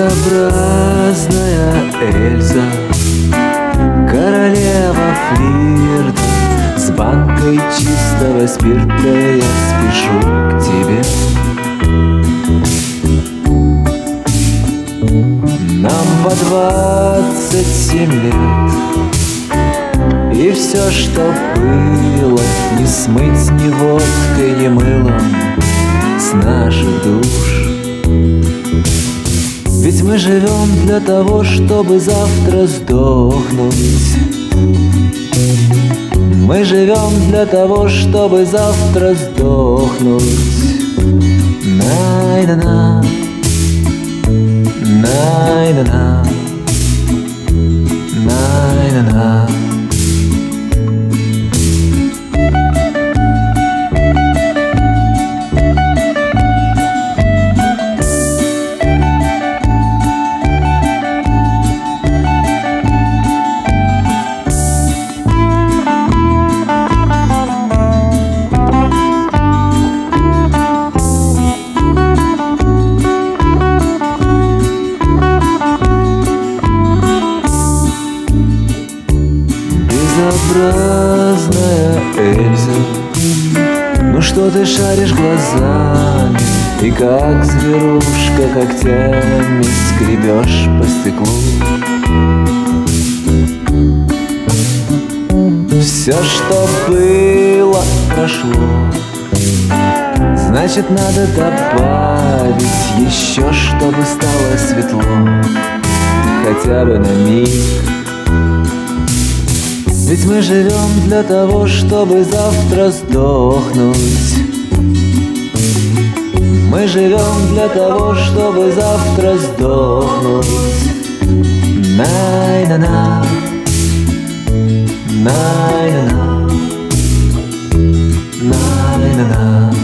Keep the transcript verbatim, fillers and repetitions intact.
Безобразная Эльза, королева флирта, с банкой чистого спирта я спешу к тебе. Нам по двадцать семь лет, и все, что было, не смыть ни водкой, ни мылом с наших душ. Ведь мы живем для того, чтобы завтра сдохнуть. Мы живем для того, чтобы завтра сдохнуть. Най-на-на, най-на-на, най-на-на. Безобразная Эльза, ну что ты шаришь глазами и как зверушка когтями скребешь по стеклу? Все, что было, прошло, значит, надо добавить еще, чтобы стало светло, хотя бы на миг. Ведь мы живем для того, чтобы завтра сдохнуть. Мы живем для того, чтобы завтра сдохнуть. Най-на-на, най-на-на, най-на-на.